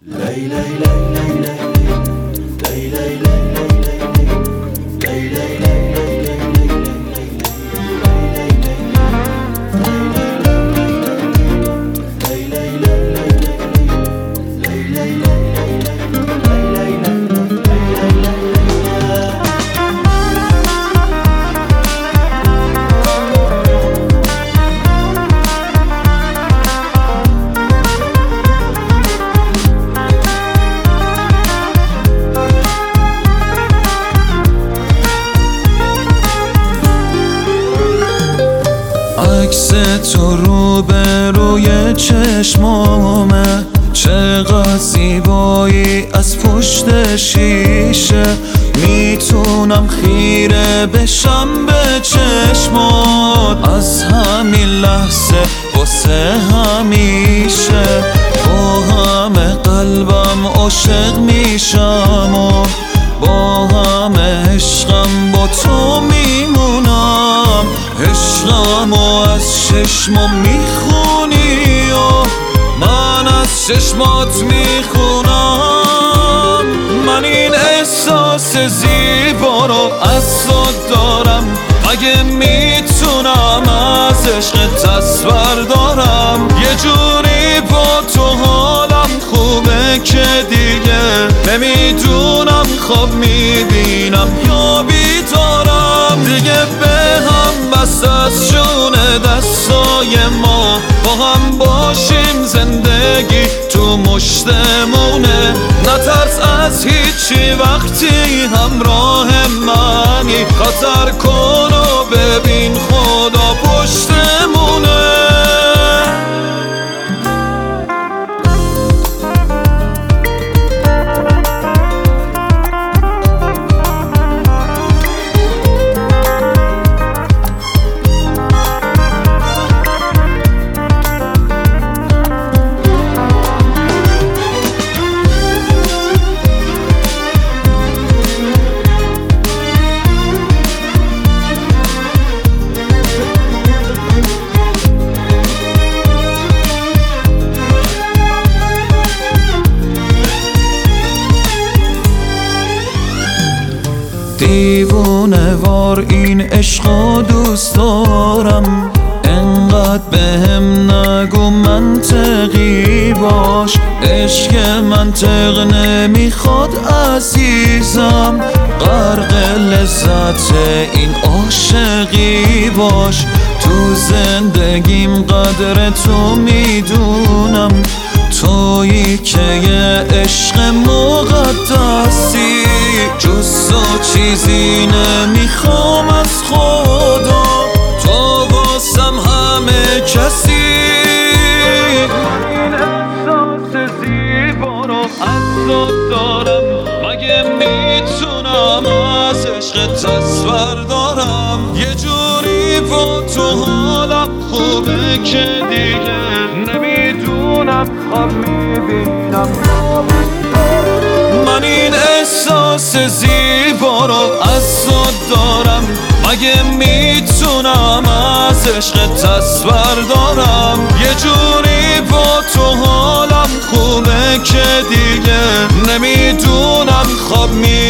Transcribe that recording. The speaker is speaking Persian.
عکس تو روبروی چشمامه، چقدر زیبایی از پشت شیشه. میتونم خیره بشم به چشمات از همین لحظه واسه همیشه. با همه قلبم عاشق میشم و با همه عشقم با تو میمونم. عشقم و از چشمم میخونی و من از چشمات میخونم. من این احساس زیبا رو از تو دارم، مگه میتونم از عشق تصور دارم. یه جوری با تو حالم خوبه که دیگه نمیدونم خواب میبینم یا بیدارم. دیگه به هم بس از جون دستای ما، با هم باشیم زندگی تو مشتمونه. نترس از هیچی وقتی همراه منی، خطر کن و ببین خدا پشتمونه. دیوونه وار این عشقو دوست دارم، انقدر بهم نگو منطقی باش. عشق منطق نمیخواد عزیزم، غرق لذت این عاشقی باش. تو زندگیم قدر تو میدونم، تویی که یه عشق مقدسی. جز تو چیزی نمیخوام از خدا، تو واسم همه کسی. این احساس زیبا رو از تو دارم، مگه میتونم از عشق تصور دارم. یه جوری با تو حالم خوبه که دیگه نمیدونم خواب میبینم. من این احساس زیبا رو از تو دارم، مگه میتونم از عشق تصور دارم. یه جوری با تو حالم خوبه که دیگه نمیدونم خواب